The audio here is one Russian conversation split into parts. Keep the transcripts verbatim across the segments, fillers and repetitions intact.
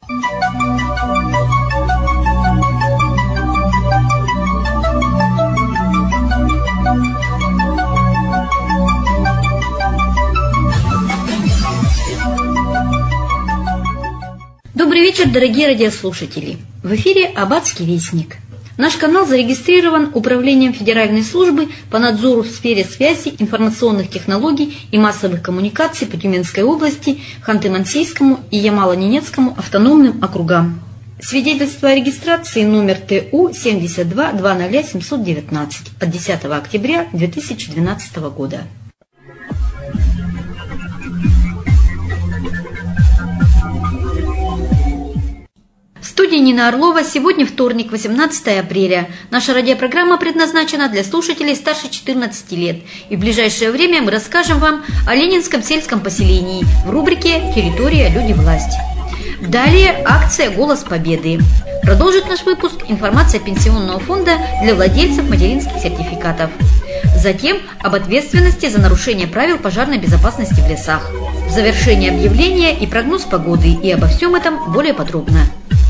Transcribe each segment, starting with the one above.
Добрый вечер, дорогие радиослушатели! В эфире «Аббатский вестник». Наш канал зарегистрирован Управлением Федеральной службы по надзору в сфере связи, информационных технологий и массовых коммуникаций по Тюменской области, Ханты-Мансийскому и Ямало-Ненецкому автономным округам. Свидетельство о регистрации номер Т У семьдесят два двадцать семьсот девятнадцать от десятого октября две тысячи двенадцатого года. В студии Нина Орлова. Сегодня вторник, восемнадцатое апреля. Наша радиопрограмма предназначена для слушателей старше четырнадцати лет. И в ближайшее время мы расскажем вам о Ленинском сельском поселении в рубрике «Территория, люди, власть». Далее акция «Голос Победы». Продолжит наш выпуск информация Пенсионного фонда для владельцев материнских сертификатов. Затем об ответственности за нарушение правил пожарной безопасности в лесах. В завершении объявления и прогноз погоды. И обо всем этом более подробно.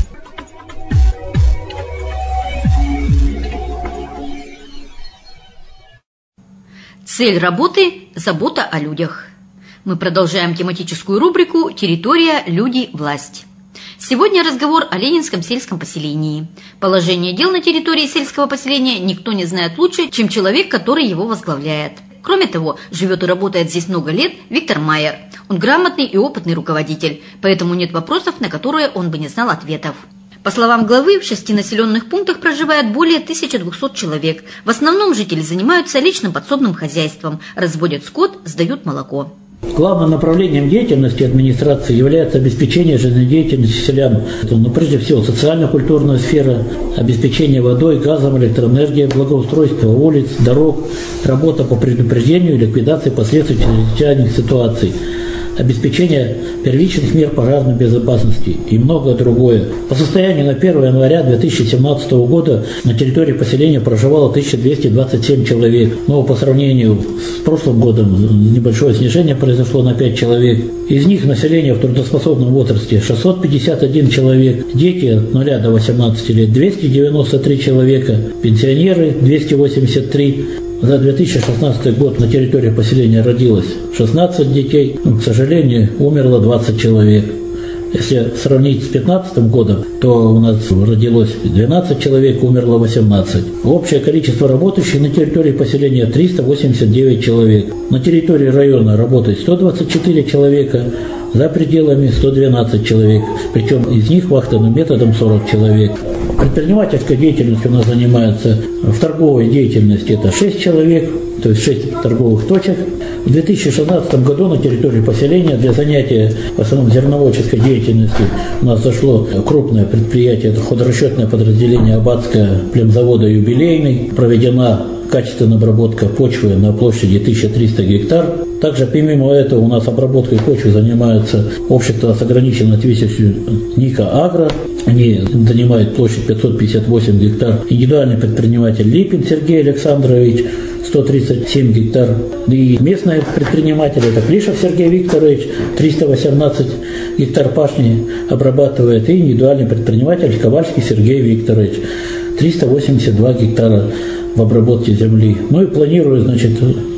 Цель работы – забота о людях. Мы продолжаем тематическую рубрику «Территория, люди, власть». Сегодня разговор о Ленинском сельском поселении. Положение дел на территории сельского поселения никто не знает лучше, чем человек, который его возглавляет. Кроме того, живет и работает здесь много лет Виктор Майер. Он грамотный и опытный руководитель, поэтому нет вопросов, на которые он бы не знал ответов. По словам главы, в шести населенных пунктах проживает более тысячи двухсот человек. В основном жители занимаются личным подсобным хозяйством, разводят скот, сдают молоко. Главным направлением деятельности администрации является обеспечение жизнедеятельности селян. Но прежде всего социально-культурная сфера, обеспечение водой, газом, электроэнергией, благоустройство улиц, дорог, работа по предупреждению и ликвидации последствий чрезвычайных ситуаций, обеспечение первичных мер пожарной безопасности и многое другое. По состоянию на первое января две тысячи семнадцатого года на территории поселения проживало тысяча двести двадцать семь человек. Но по сравнению с прошлым годом небольшое снижение произошло на пять человек. Из них население в трудоспособном возрасте шестьсот пятьдесят один человек, дети от нуля до восемнадцати лет двести девяносто три человека, пенсионеры двести восемьдесят три. За две тысячи шестнадцатый год на территории поселения родилось шестнадцать детей, но, к сожалению, умерло двадцать человек. Если сравнить с две тысячи пятнадцатым годом, то у нас родилось двенадцать человек, умерло восемнадцать. Общее количество работающих на территории поселения триста восемьдесят девять человек. На территории района работает сто двадцать четыре человека, за пределами сто двенадцать человек, причем из них вахтовым методом сорок человек. Предпринимательской деятельностью у нас занимается в торговой деятельности это шесть человек, то есть шесть торговых точек. В две тысячи шестнадцатом году на территории поселения для занятия в основном зерноводческой деятельностью у нас зашло крупное предприятие, это хозрасчетное подразделение Аббатского племзавода «Юбилейный». Проведена качественная обработка почвы на площади тысяча триста гектар. Также помимо этого у нас обработкой почвы занимается общество с ограниченной ответственностью Ника Агро. Они занимают площадь пятьсот пятьдесят восемь гектар. Индивидуальный предприниматель Липин Сергей Александрович сто тридцать семь гектар. И местные предприниматели это Клишев Сергей Викторович триста восемнадцать гектар пашни обрабатывает. И индивидуальный предприниматель Ковальский Сергей Викторович триста восемьдесят два гектара в обработке земли. Ну и планирую, значит,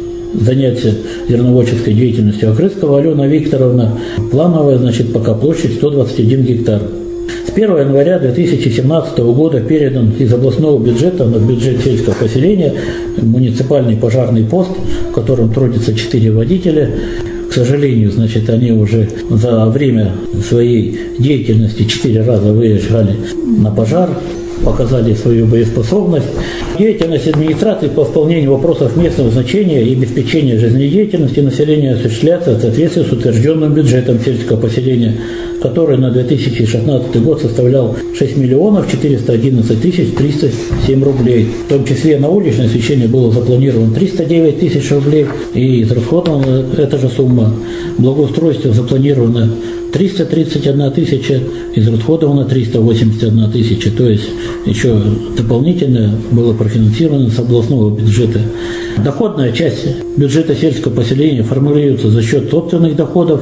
занятия зерноводческой деятельностью Окрыскова Алена Викторовна. Плановая, значит, пока площадь сто двадцать один гектар. С первого января две тысячи семнадцатого года передан из областного бюджета на бюджет сельского поселения муниципальный пожарный пост, в котором трудятся четыре водителя. К сожалению, значит, они уже за время своей деятельности четыре раза выезжали на пожар, показали свою боеспособность. Деятельность администрации по исполнению вопросов местного значения и обеспечения жизнедеятельности населения осуществляется в соответствии с утвержденным бюджетом сельского поселения, который на две тысячи шестнадцатый год составлял шесть миллионов четыреста одиннадцать тысяч триста семь рублей. В том числе на уличное освещение было запланировано триста девять тысяч рублей, и израсходована эта же сумма. Благоустройство запланировано триста тридцать одна тысяча, израсходовано триста восемьдесят одна тысяча, то есть еще дополнительно было профинансировано с областного бюджета. Доходная часть бюджета сельского поселения формируется за счет собственных доходов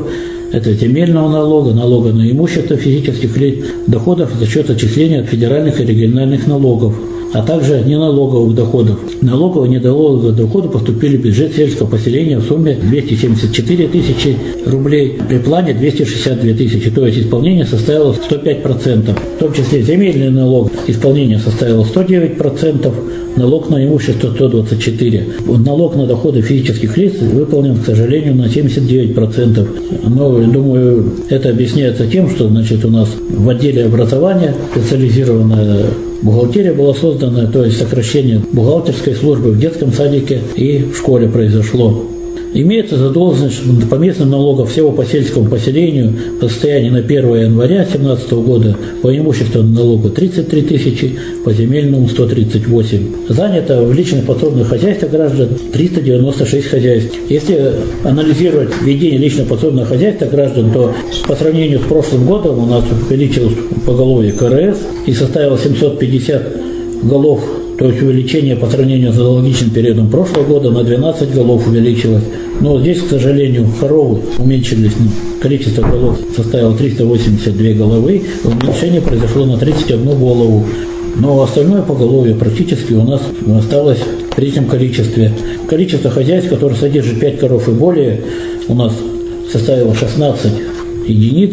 Это земельного налога, налога на имущество физических лиц, доходов за счет отчисления от федеральных и региональных налогов, а также неналоговых доходов. Налоговые и неналоговые доходы поступили в бюджет сельского поселения в сумме двести семьдесят четыре тысячи рублей, при плане двести шестьдесят две тысячи, то есть исполнение составило сто пять процентов. В том числе земельный налог исполнение составило сто девять процентов, налог на имущество сто двадцать четыре процента. Налог на доходы физических лиц выполнен, к сожалению, на семьдесят девять процентов. Но, думаю, это объясняется тем, что, значит, у нас в отделе образования специализированная бухгалтерия была создана, то есть сокращение бухгалтерской службы в детском садике и в школе произошло. Имеется задолженность по местным налогам всего по сельскому поселению по состоянию на первое января две тысячи семнадцатого года, по имущественному налогу тридцать три тысячи, по земельному сто тридцать восемь. Занято в личных подсобных хозяйствах граждан триста девяносто шесть хозяйств. Если анализировать ведение личных подсобных хозяйств граждан, то по сравнению с прошлым годом у нас увеличилось поголовье ка эр эс и составило семьсот пятьдесят голов. То есть увеличение по сравнению с аналогичным периодом прошлого года на двенадцать голов увеличилось. Но здесь, к сожалению, коровы уменьшились. Количество голов составило триста восемьдесят две головы, уменьшение произошло на тридцать одну голову. Но остальное поголовье практически у нас осталось в прежнем количестве. Количество хозяйств, которые содержат пять коров и более, у нас составило шестнадцать единиц.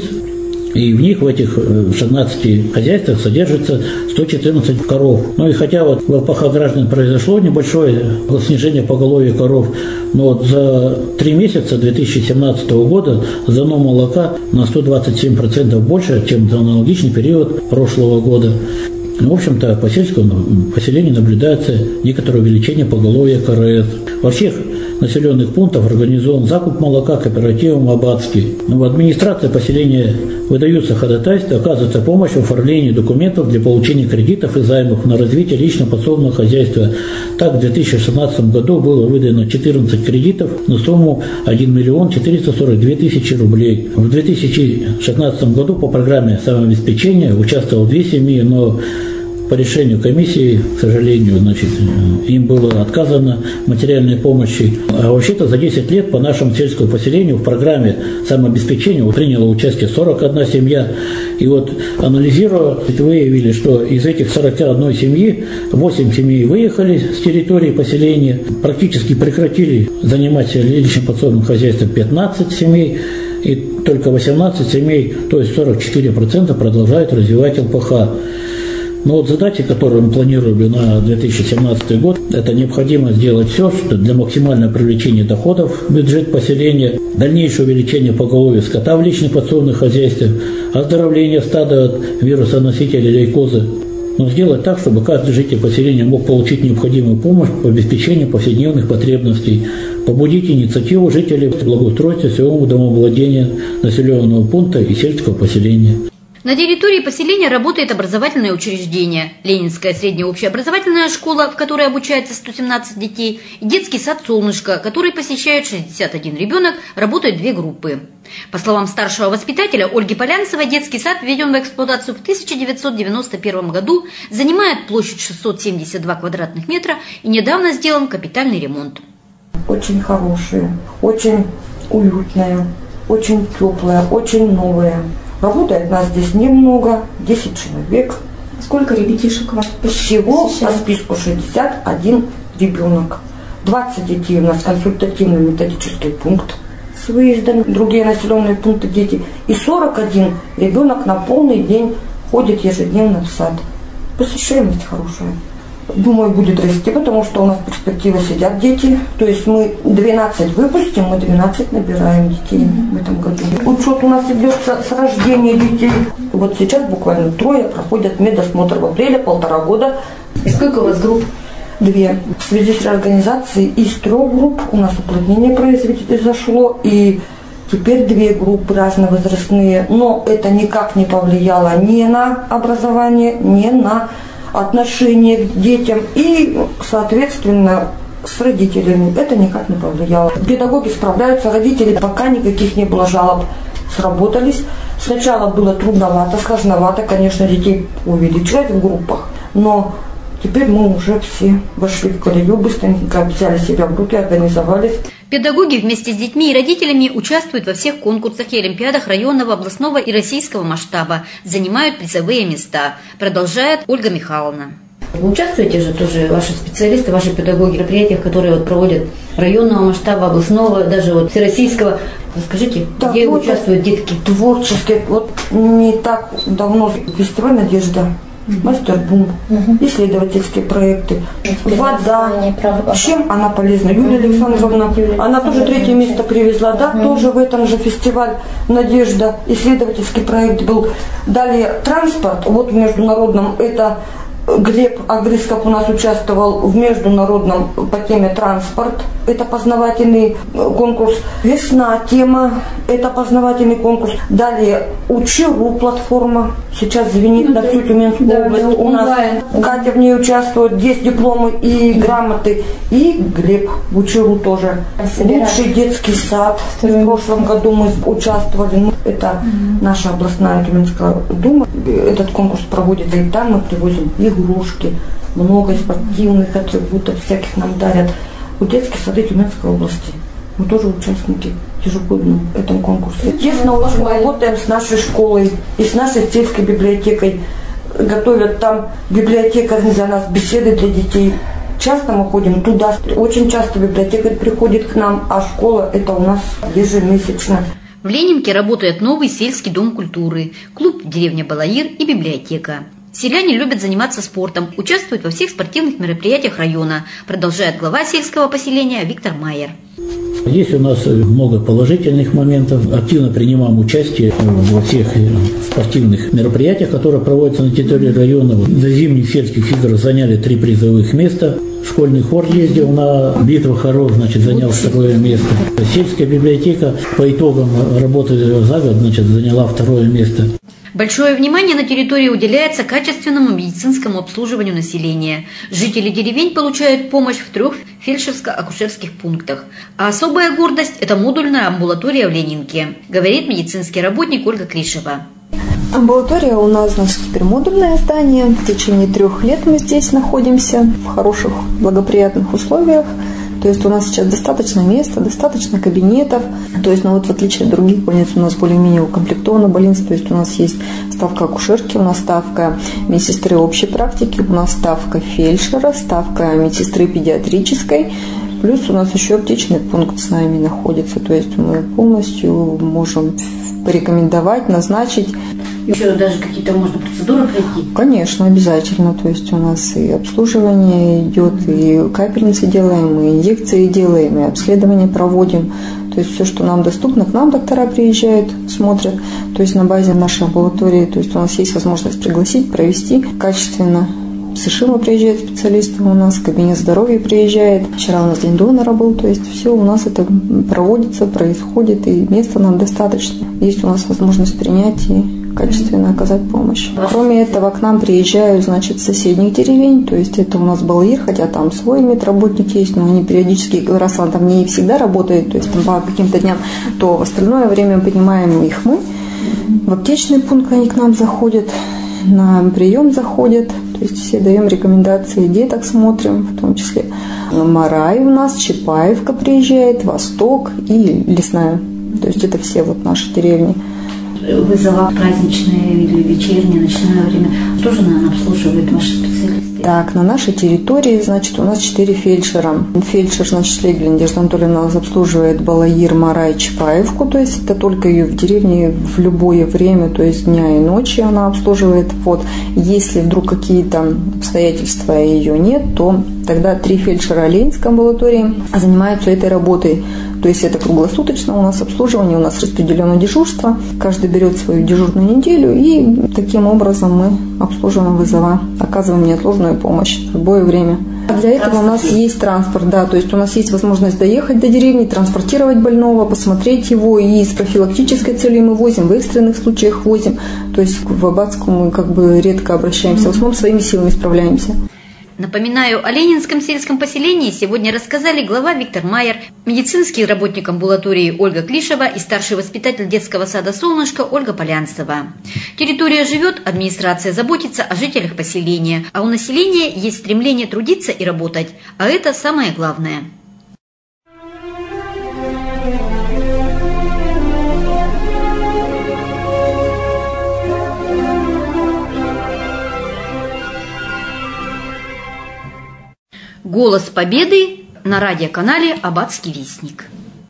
И в них, в этих шестнадцати хозяйствах, содержится сто четырнадцать коров. Ну и хотя вот в эл пэ ха граждан произошло небольшое снижение поголовья коров, но вот за три месяца две тысячи семнадцатого года сдано молока на сто двадцать семь процентов больше, чем за аналогичный период прошлого года. В общем-то, по сельскому поселению наблюдается некоторое увеличение поголовья ка эр эс. Во всех населенных пунктах организован закуп молока кооперативом «Аббатский». В администрации поселения выдаются ходатайства, оказывается помощь в оформлении документов для получения кредитов и займов на развитие личного подсобного хозяйства. Так, в две тысячи шестнадцатом году было выдано четырнадцать кредитов на сумму один миллион четыреста сорок две тысячи рублей. В две тысячи шестнадцатом году по программе самообеспечения участвовало две семьи, но по решению комиссии, к сожалению, значит, им было отказано в материальной помощи. А вообще-то за десять лет по нашему сельскому поселению в программе самообеспечения приняло участие сорок одна семья. И вот анализируя, выявили, что из этих сорока одной семьи восемь семей выехали с территории поселения, практически прекратили заниматься личным подсобным хозяйством пятнадцать семей, и только восемнадцать семей, то есть сорок четыре процента, продолжают развивать эл пэ ха. Но вот задачи, которые мы планируем на две тысячи семнадцатый год, это необходимо сделать все, что для максимального привлечения доходов в бюджет поселения, дальнейшее увеличение поголовья скота в личных подсобных хозяйствах, оздоровление стада от вирусоносителя лейкозы. Но сделать так, чтобы каждый житель поселения мог получить необходимую помощь по обеспечению повседневных потребностей, побудить инициативу жителей в благоустройстве своего домовладения, населенного пункта и сельского поселения. На территории поселения работает образовательное учреждение, Ленинская средняя общеобразовательная школа, в которой обучается сто семнадцать детей, и детский сад «Солнышко», который посещает шестьдесят один ребенок, работают две группы. По словам старшего воспитателя Ольги Полянцевой, детский сад введен в эксплуатацию в тысяча девятьсот девяносто первом году, занимает площадь шестьсот семьдесят два квадратных метра и недавно сделан капитальный ремонт. Очень хорошие, очень уютные, очень теплые, очень новые. Работает нас здесь немного, десять человек. Сколько ребятишек у вас? Всего по списку шестьдесят один ребенок. двадцать детей у нас консультативный методический пункт с выездом, другие населенные пункты дети. И сорок один ребенок на полный день ходит ежедневно в сад. Посещаемость хорошая. Думаю, будет расти, потому что у нас перспективы сидят дети. То есть мы двенадцать выпустим, мы двенадцать набираем детей mm-hmm. в этом году. Учет у нас идет с, с рождения детей. Вот сейчас буквально трое проходят медосмотр в апреле, полтора года. И сколько у вас групп? Две. В связи с реорганизацией из трех групп у нас уплотнение произошло. И теперь две группы разновозрастные. Но это никак не повлияло ни на образование, ни на отношение к детям и, соответственно, с родителями. Это никак не повлияло. Педагоги справляются, родители, пока никаких не было жалоб, сработались. Сначала было трудновато, сложновато, конечно, детей увеличивать в группах, но теперь мы уже все вошли в колею, быстренько взяли себя в руки, организовались. Педагоги вместе с детьми и родителями участвуют во всех конкурсах и олимпиадах районного, областного и российского масштаба, занимают призовые места, продолжает Ольга Михайловна. Вы участвуете же тоже, ваши специалисты, ваши педагоги в мероприятиях, которые вот проводят районного масштаба, областного, даже вот всероссийского. Расскажите, да, где участвуют детки? Творческие. Вот не так давно фестиваль «Надежда», мастер-бум, угу. исследовательские проекты, вода. Чем она полезна? Юлия Александровна, Юлия она тоже третье место привезла, да, угу. тоже в этом же фестиваль «Надежда», исследовательский проект был. Далее транспорт, вот в международном, это Глеб Агрисков у нас участвовал в международном по теме «Транспорт». Это познавательный конкурс. «Весна» тема. Это познавательный конкурс. Далее «Учи.ру» платформа. Сейчас звенит на всю Тюменскую да, область. У нас Катя в ней участвует. Есть дипломы и грамоты. И Глеб в «Учи.ру» тоже. Лучший детский сад. В прошлом году мы участвовали. Это угу. наша областная Тюменская дума. Этот конкурс проводится. И там мы привозим игрушки. Много спортивных атрибутов всяких нам дарят. У детских сады Тюменской области. Мы тоже участники в ежегодном этом конкурсе. Тесно очень работаем с нашей школой и с нашей сельской библиотекой. Готовят там библиотекари для нас, беседы для детей. Часто мы ходим туда. Очень часто библиотекарь приходит к нам, а школа это у нас ежемесячно. В Ленинке работает новый сельский дом культуры, клуб «Деревня Балаир» и библиотека. Селяне любят заниматься спортом, участвуют во всех спортивных мероприятиях района, продолжает глава сельского поселения Виктор Майер. Есть у нас много положительных моментов. Активно принимаем участие во всех спортивных мероприятиях, которые проводятся на территории района. За зимних сельских игр заняли три призовых места. Школьный хор ездил на битву хоров, значит, занял второе место. Сельская библиотека по итогам работы за год, значит, заняла второе место. Большое внимание на территории уделяется качественному медицинскому обслуживанию населения. Жители деревень получают помощь в трех фельдшерско-акушерских пунктах. А особая гордость – это модульная амбулатория в Ленинке, говорит медицинский работник Ольга Кришева. Амбулатория у нас, значит, теперь модульное здание. В течение трех лет мы здесь находимся в хороших, благоприятных условиях. То есть у нас сейчас достаточно места, достаточно кабинетов. То есть, ну вот в отличие от других больниц, у нас более-менее укомплектована больница. То есть у нас есть ставка акушерки, у нас ставка медсестры общей практики, у нас ставка фельдшера, ставка медсестры педиатрической. Плюс у нас еще аптечный пункт с нами находится. То есть мы полностью можем порекомендовать, назначить. Еще даже какие-то можно процедуры пройти? Конечно, обязательно. То есть у нас и обслуживание идет, и капельницы делаем, и инъекции делаем, и обследование проводим. То есть все, что нам доступно, к нам доктора приезжают, смотрят. То есть на базе нашей амбулатории, то есть у нас есть возможность пригласить, провести качественно. С Ишима приезжают специалисты у нас, кабинет здоровья приезжает. Вчера у нас день донора был, то есть все у нас это проводится, происходит, и места нам достаточно. Есть у нас возможность принять и качественно оказать помощь. Кроме этого, к нам приезжают, значит, с соседних деревень, то есть это у нас Балаир, хотя там свой медработник есть, но они периодически, раз он там не всегда работает, то есть там по каким-то дням, то в остальное время поднимаем их мы. В аптечный пункт они к нам заходят, на прием заходят, то есть все даем рекомендации, деток смотрим, в том числе Марай у нас, Чапаевка приезжает, Восток и Лесная. То есть это все вот наши деревни. Вызова праздничные или вечернее, ночное время тоже, наверное, обслуживают ваши специалисты? Так, на нашей территории, значит, у нас четыре фельдшера. Фельдшер, значит, Шлегель Надежда Анатольевна нас обслуживает Балаир, Марай, Чапаевку, то есть это только ее в деревне в любое время, то есть дня и ночи она обслуживает. Вот, если вдруг какие-то обстоятельства ее нет, то тогда три фельдшера Ленинской амбулатории занимаются этой работой. То есть это круглосуточно у нас обслуживание, у нас распределено дежурство. Каждый берет свою дежурную неделю, и таким образом мы обслуживаем вызова, оказываем неотложную помощь в любое время. Для этого у нас есть транспорт, да, то есть у нас есть возможность доехать до деревни, транспортировать больного, посмотреть его, и с профилактической целью мы возим, в экстренных случаях возим. То есть в Аббатскую мы как бы редко обращаемся, в основном своими силами справляемся. Напоминаю, о Ленинском сельском поселении сегодня рассказали глава Виктор Майер, медицинский работник амбулатории Ольга Клишева и старший воспитатель детского сада «Солнышко» Ольга Полянцева. Территория живет, администрация заботится о жителях поселения, а у населения есть стремление трудиться и работать, а это самое главное. «Голос Победы» на радиоканале «Аббатский вестник».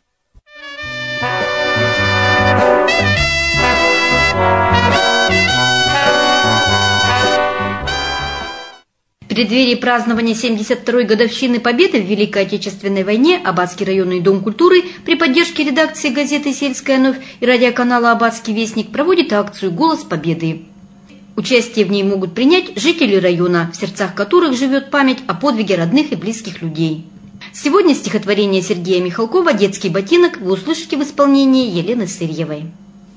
В преддверии празднования семьдесят второй годовщины Победы в Великой Отечественной войне Аббатский районный дом культуры при поддержке редакции газеты «Сельская новь» и радиоканала «Аббатский вестник» проводит акцию «Голос Победы». Участие в ней могут принять жители района, в сердцах которых живет память о подвиге родных и близких людей. Сегодня стихотворение Сергея Михалкова «Детский ботинок» вы услышите в исполнении Елены Сырьевой.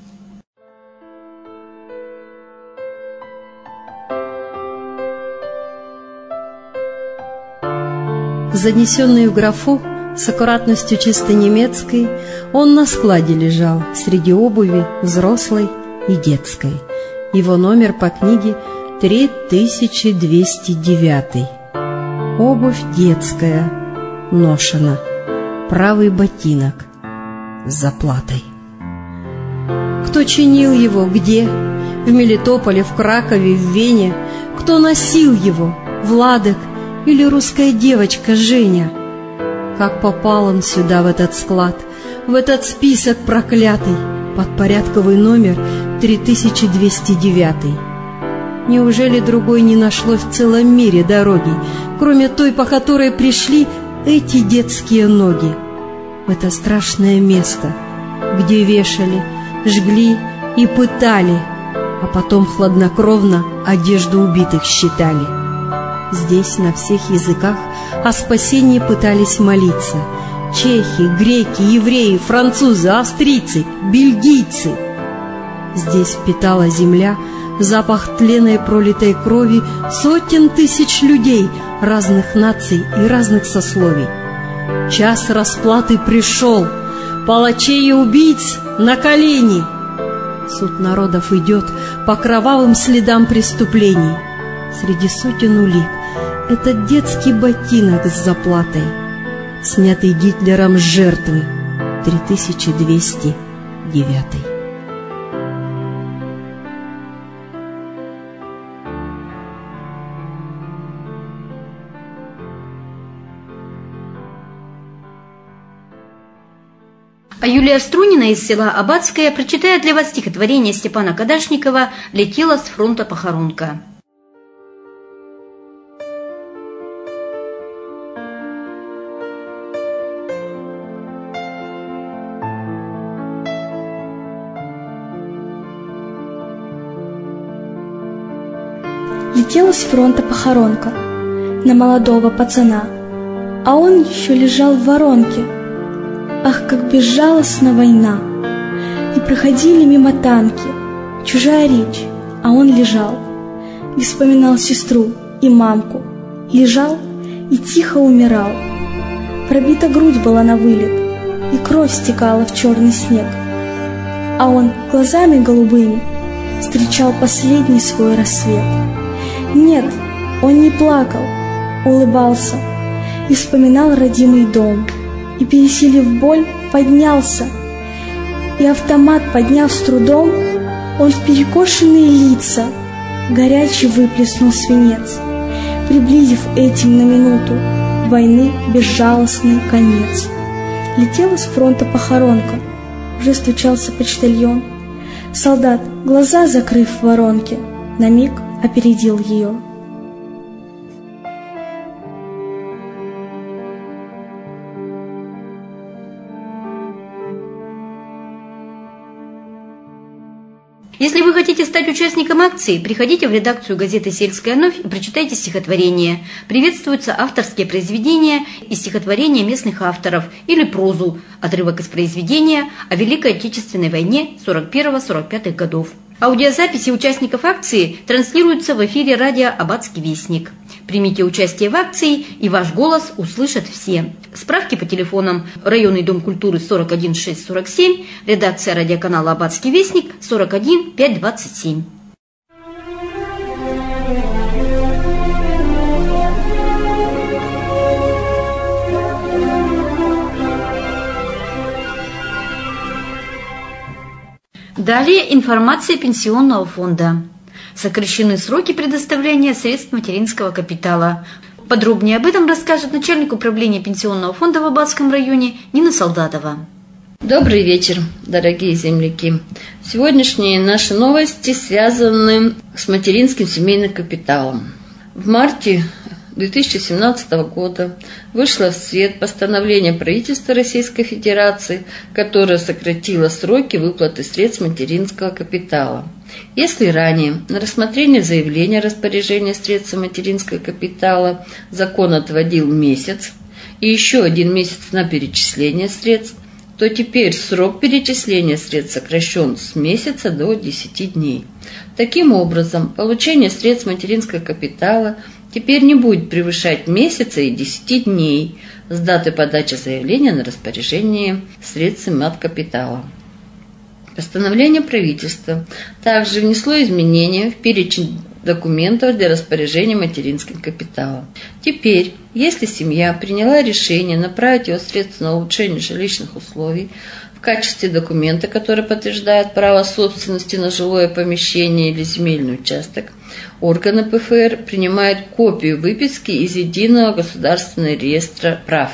Занесенный в графу с аккуратностью чисто немецкой, он на складе лежал среди обуви взрослой и детской. Его номер по книге три тысячи двести девять. Обувь детская, ношена, правый ботинок с заплатой. Кто чинил его, где? В Мелитополе, в Кракове, в Вене? Кто носил его? Владок или русская девочка Женя? Как попал он сюда, в этот склад, в этот список проклятый, под порядковый номер три тысячи двести девять? Неужели другой не нашлось в целом мире дороги, кроме той, по которой пришли эти детские ноги? В это страшное место, где вешали, жгли и пытали, а потом хладнокровно одежду убитых считали. Здесь на всех языках о спасении пытались молиться чехи, греки, евреи, французы, австрийцы, бельгийцы. Здесь впитала земля запах тлена и пролитой крови сотен тысяч людей разных наций и разных сословий. Час расплаты пришел, палачей и убийц на колени. Суд народов идет по кровавым следам преступлений. Среди сотен улик этот детский ботинок с заплатой, снятый Гитлером с жертвы три тысячи двести девять. А Юлия Струнина из села Аббатское прочитает для вас стихотворение Степана Кадашникова «Летела с фронта похоронка». Летела с фронта похоронка на молодого пацана, а он еще лежал в воронке. Ах, как безжалостна война! И проходили мимо танки, чужая речь, а он лежал. И вспоминал сестру и мамку, лежал и тихо умирал. Пробита грудь была на вылет, и кровь стекала в черный снег. А он глазами голубыми встречал последний свой рассвет. Нет, он не плакал, улыбался и вспоминал родимый дом. И, пересилив боль, поднялся, и автомат, подняв с трудом, он в перекошенные лица горячий выплеснул свинец, приблизив этим на минуту войны безжалостный конец. Летела с фронта похоронка, уже стучался почтальон. Солдат, глаза закрыв в воронке, на миг опередил ее. Если вы хотите стать участником акции, приходите в редакцию газеты «Сельская новь» и прочитайте стихотворение. Приветствуются авторские произведения и стихотворения местных авторов или прозу, отрывок из произведения о Великой Отечественной войне сорок первого — сорок пятого годов. Аудиозаписи участников акции транслируются в эфире радио «Аббатский вестник». Примите участие в акции, и ваш голос услышат все. Справки по телефонам: районный дом культуры сорок один шесть сорок семь, редакция радиоканала «Аббатский вестник» сорок один пять двадцать семь. Далее информация пенсионного фонда. Сокращены сроки предоставления средств материнского капитала. Подробнее об этом расскажет начальник управления пенсионного фонда в Аббатском районе Нина Солдатова. Добрый вечер, дорогие земляки. Сегодняшние наши новости связаны с материнским семейным капиталом. В марте две тысячи семнадцатого года вышло в свет постановление правительства Российской Федерации, которое сократило сроки выплаты средств материнского капитала. Если ранее на рассмотрение заявления о распоряжении средств материнского капитала закон отводил месяц и еще один месяц на перечисление средств, то теперь срок перечисления средств сокращен с месяца до десяти дней. Таким образом, получение средств материнского капитала теперь не будет превышать месяца и десяти дней с даты подачи заявления на распоряжение средств маткапитала. Постановление правительства также внесло изменения в перечень документов для распоряжения материнским капиталом. Теперь, если семья приняла решение направить его средства на улучшение жилищных условий в качестве документа, который подтверждает право собственности на жилое помещение или земельный участок, органы пэ эф эр принимают копию выписки из Единого государственного реестра прав,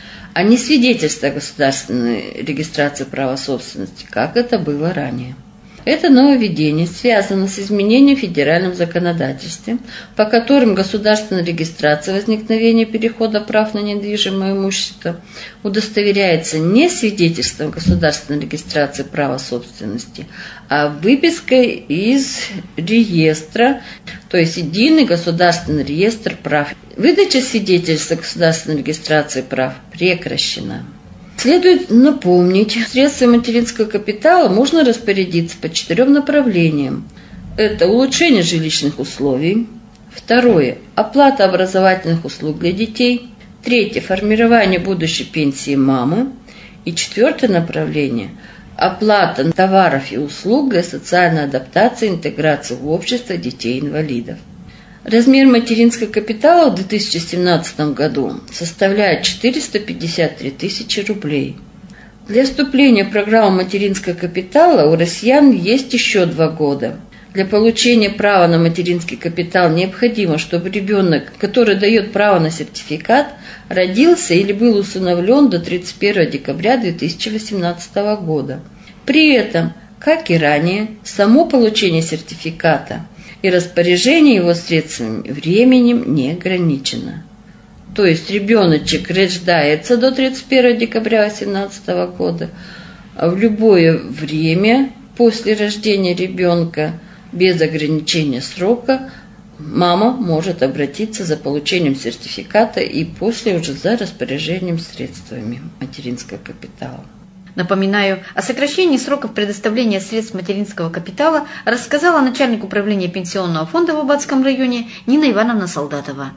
а не свидетельство о государственной регистрации права собственности, как это было ранее. Это нововведение связано с изменением в федеральном законодательстве, по которым государственная регистрация возникновения перехода прав на недвижимое имущество удостоверяется не свидетельством государственной регистрации права собственности, а выпиской из реестра, то есть Единый государственный реестр прав. Выдача свидетельства государственной регистрации прав прекращена. Следует напомнить, средства материнского капитала можно распорядиться по четырем направлениям. Это улучшение жилищных условий. Второе – оплата образовательных услуг для детей. Третье – формирование будущей пенсии мамы. И четвертое направление – оплата товаров и услуг для социальной адаптации и интеграции в общество детей-инвалидов. Размер материнского капитала в две тысячи семнадцатом году составляет четыреста пятьдесят три тысячи рублей. Для вступления в программу материнского капитала у россиян есть еще два года. Для получения права на материнский капитал необходимо, чтобы ребенок, который дает право на сертификат, родился или был усыновлен до тридцать первого декабря две тысячи восемнадцатого года. При этом, как и ранее, само получение сертификата и распоряжение его средствами временем не ограничено. То есть ребеночек рождается до тридцать первого декабря две тысячи восемнадцатого года, а в любое время после рождения ребенка без ограничения срока мама может обратиться за получением сертификата и после уже за распоряжением средствами материнского капитала. Напоминаю, о сокращении сроков предоставления средств материнского капитала рассказала начальник управления пенсионного фонда в Аббатском районе Нина Ивановна Солдатова.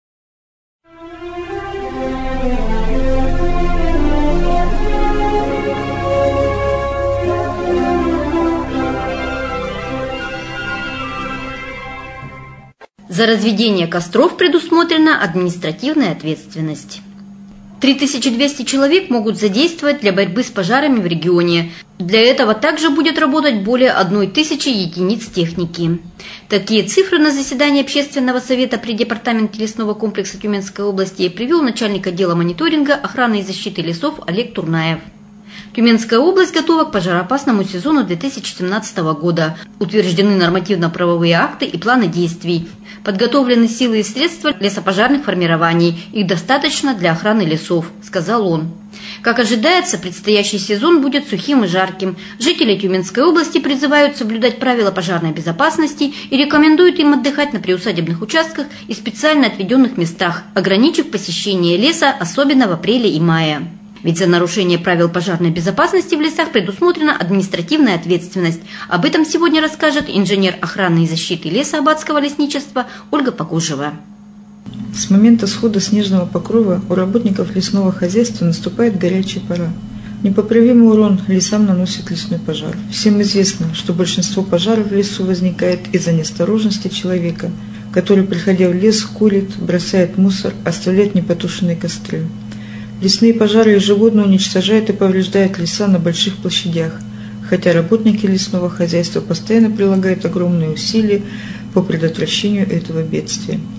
За разведение костров предусмотрена административная ответственность. три тысячи двести человек могут задействовать для борьбы с пожарами в регионе. Для этого также будет работать более одной тысячи единиц техники. Такие цифры на заседании Общественного совета при Департаменте лесного комплекса Тюменской области привел начальник отдела мониторинга, охраны и защиты лесов Олег Турнаев. Тюменская область готова к пожароопасному сезону две тысячи семнадцатого года. Утверждены нормативно-правовые акты и планы действий. Подготовлены силы и средства лесопожарных формирований. Их достаточно для охраны лесов, сказал он. Как ожидается, предстоящий сезон будет сухим и жарким. Жители Тюменской области призывают соблюдать правила пожарной безопасности и рекомендуют им отдыхать на приусадебных участках и специально отведенных местах, ограничив посещение леса, особенно в апреле и мае. Ведь за нарушение правил пожарной безопасности в лесах предусмотрена административная ответственность. Об этом сегодня расскажет инженер охраны и защиты леса Аббатского лесничества Ольга Погужева. С момента схода снежного покрова у работников лесного хозяйства наступает горячая пора. Непоправимый урон лесам наносит лесной пожар. Всем известно, что большинство пожаров в лесу возникает из-за неосторожности человека, который, приходя в лес, курит, бросает мусор, оставляет непотушенные костры. Лесные пожары ежегодно уничтожают и повреждают леса на больших площадях, хотя работники лесного хозяйства постоянно прилагают огромные усилия по предотвращению этого бедствия.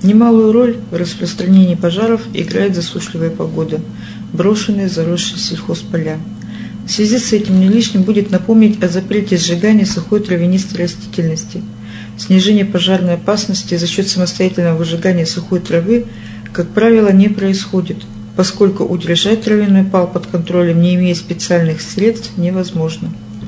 Немалую роль в распространении пожаров играет засушливая погода, брошенные заросшие сельхозполя. В связи с этим не лишним будет напомнить о запрете сжигания сухой травянистой растительности. Снижение пожарной опасности за счет самостоятельного выжигания сухой травы, как правило, не происходит, поскольку удержать травяной пал под контролем, не имея специальных средств, невозможно.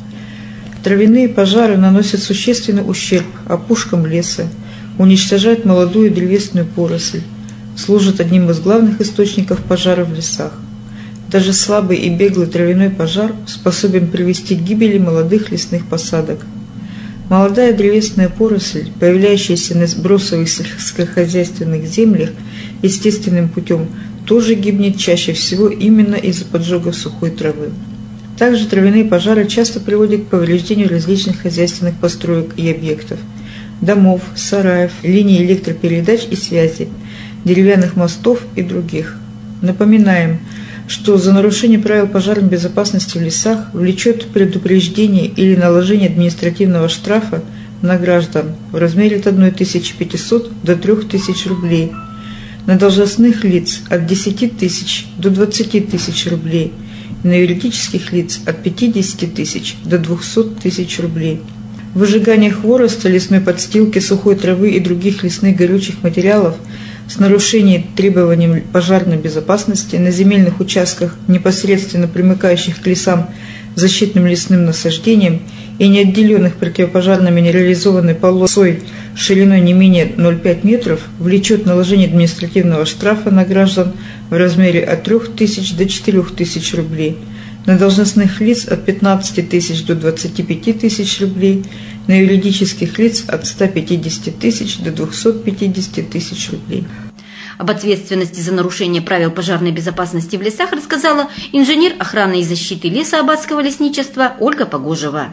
Травяные пожары наносят существенный ущерб опушкам леса, уничтожают молодую древесную поросль, служат одним из главных источников пожаров в лесах. Даже слабый и беглый травяной пожар способен привести к гибели молодых лесных посадок. Молодая древесная поросль, появляющаяся на бросовых сельскохозяйственных землях естественным путем, тоже гибнет чаще всего именно из-за поджогов сухой травы. Также травяные пожары часто приводят к повреждению различных хозяйственных построек и объектов – домов, сараев, линий электропередач и связи, деревянных мостов и других. Напоминаем, что за нарушение правил пожарной безопасности в лесах влечет предупреждение или наложение административного штрафа на граждан в размере от тысячи пятисот до трёх тысяч рублей, на должностных лиц от десяти тысяч до двадцати тысяч рублей, и на юридических лиц от пятидесяти тысяч до двухсот тысяч рублей. Выжигание хвороста, лесной подстилки, сухой травы и других лесных горючих материалов с нарушением требований пожарной безопасности на земельных участках, непосредственно примыкающих к лесам защитным лесным насаждениям и не отделенных противопожарно минерализованной полосой шириной не менее ноль целых пять метров, влечет наложение административного штрафа на граждан в размере от трёх тысяч до четырёх тысяч рублей, на должностных лиц от пятнадцати тысяч до двадцати пяти тысяч рублей, на юридических лиц от ста пятидесяти тысяч до двухсот пятидесяти тысяч рублей. Об ответственности за нарушение правил пожарной безопасности в лесах рассказала инженер охраны и защиты леса Аббатского лесничества Ольга Погожева.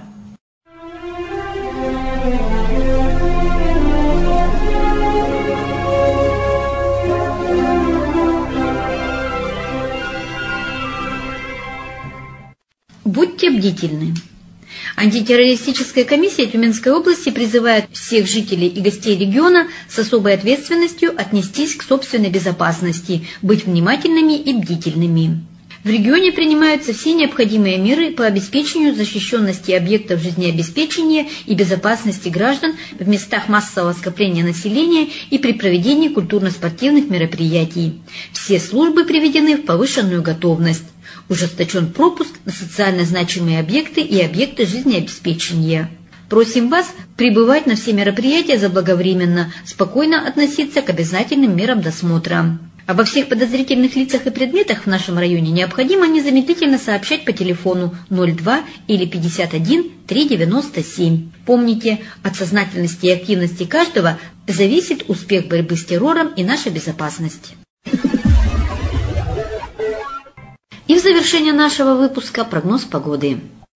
Будьте бдительны. Антитеррористическая комиссия Тюменской области призывает всех жителей и гостей региона с особой ответственностью отнестись к собственной безопасности, быть внимательными и бдительными. В регионе принимаются все необходимые меры по обеспечению защищенности объектов жизнеобеспечения и безопасности граждан в местах массового скопления населения и при проведении культурно-спортивных мероприятий. Все службы приведены в повышенную готовность. Ужесточен пропуск на социально значимые объекты и объекты жизнеобеспечения. Просим вас прибывать на все мероприятия заблаговременно, спокойно относиться к обязательным мерам досмотра. Обо всех подозрительных лицах и предметах в нашем районе необходимо незамедлительно сообщать по телефону ноль два или пятьдесят один триста девяносто семь. Помните, от сознательности и активности каждого зависит успех борьбы с террором и наша безопасность. И в завершение нашего выпуска прогноз погоды.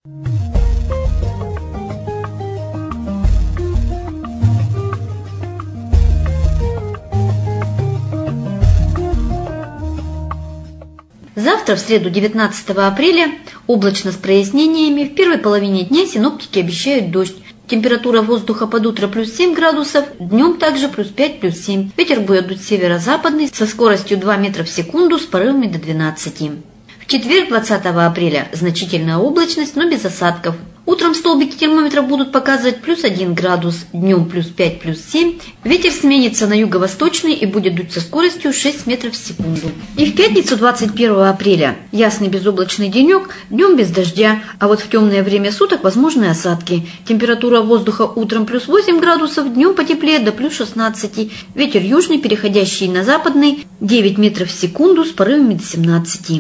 Завтра, в среду девятнадцатого апреля, облачно с прояснениями. В первой половине дня синоптики обещают дождь. Температура воздуха под утро плюс семь градусов, днем также плюс пять, плюс семь. Ветер будет дуть северо-западный со скоростью два метра в секунду с порывами до двенадцати. В четверг, двадцатого апреля, значительная облачность, но без осадков. Утром столбики термометров будут показывать плюс один градус, днем плюс пять, плюс семь. Ветер сменится на юго-восточный и будет дуть со скоростью шесть метров в секунду. И в пятницу, двадцать первого апреля, ясный безоблачный денек, днем без дождя, а вот в темное время суток возможны осадки. Температура воздуха утром плюс восемь градусов, днем потеплее до плюс шестнадцати. Ветер южный, переходящий на западный, девять метров в секунду с порывами до семнадцати.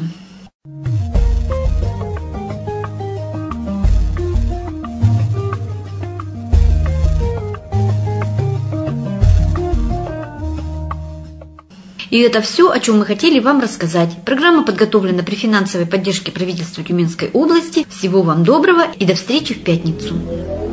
И это все, о чем мы хотели вам рассказать. Программа подготовлена при финансовой поддержке правительства Тюменской области. Всего вам доброго и до встречи в пятницу.